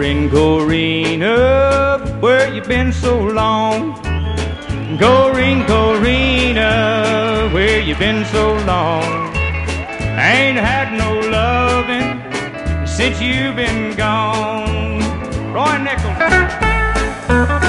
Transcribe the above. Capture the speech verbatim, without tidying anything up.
Corinne, Corina, where you been so long? Corinne, Corina, where you been so long? Ain't had no loving since you've been gone. Roy Nichols.